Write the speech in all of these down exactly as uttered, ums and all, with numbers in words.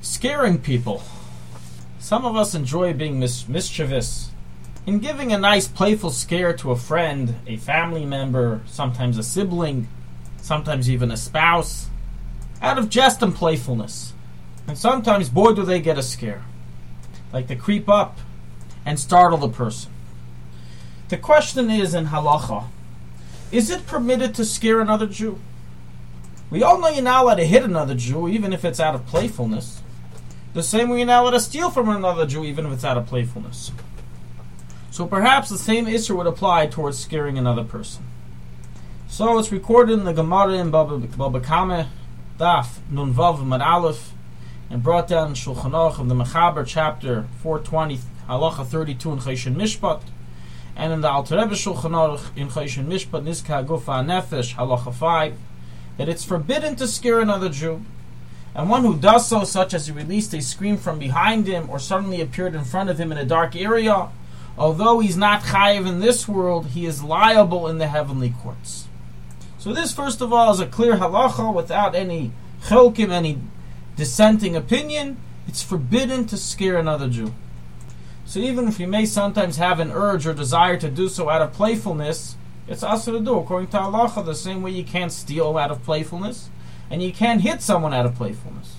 Scaring people. Some of us enjoy being mis- mischievous. In giving a nice playful scare to a friend, a family member, sometimes a sibling, sometimes even a spouse, out of jest and playfulness. And sometimes, boy, do they get a scare. Like to creep up and startle the person. The question is in halacha, is it permitted to scare another Jew? We all know you're not allowed to hit another Jew, even if it's out of playfulness. The same way you're not allowed to steal from another Jew, even if it's out of playfulness. So perhaps the same issue would apply towards scaring another person. So it's recorded in the Gemara in Baba Kama, Daf, Nun Vav Mad Aleph, and brought down in Shulchan Aruch of the Mechaber, chapter four twenty, halacha thirty-two in Choshen Mishpat, and in the Alter Rebbe Shulchan Aruch in Choshen Mishpat, Nizka Gufa Nefesh, halacha five, that it's forbidden to scare another Jew, and one who does so, such as he released a scream from behind him or suddenly appeared in front of him in a dark area, although he's not chayiv in this world, he is liable in the heavenly courts. So this, first of all, is a clear halacha without any chelkim, any dissenting opinion. It's forbidden to scare another Jew. So even if you may sometimes have an urge or desire to do so out of playfulness, it's also to do according to halacha, the same way you can't steal out of playfulness, and you can't hit someone out of playfulness.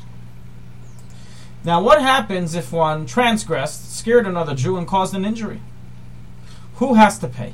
Now, what happens if one transgressed, scared another Jew, and caused an injury? Who has to pay?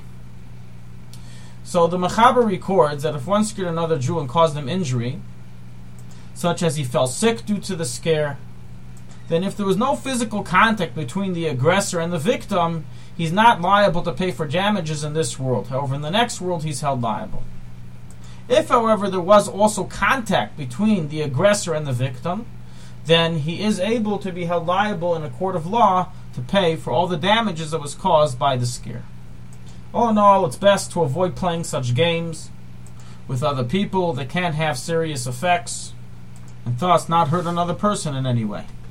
So the Mechaber records that if one scared another Jew and caused him injury, such as he fell sick due to the scare, then if there was no physical contact between the aggressor and the victim, he's not liable to pay for damages in this world. However, in the next world, he's held liable. If, however, there was also contact between the aggressor and the victim, then he is able to be held liable in a court of law to pay for all the damages that was caused by the scare. All in all, it's best to avoid playing such games with other people that can have serious effects and thus not hurt another person in any way.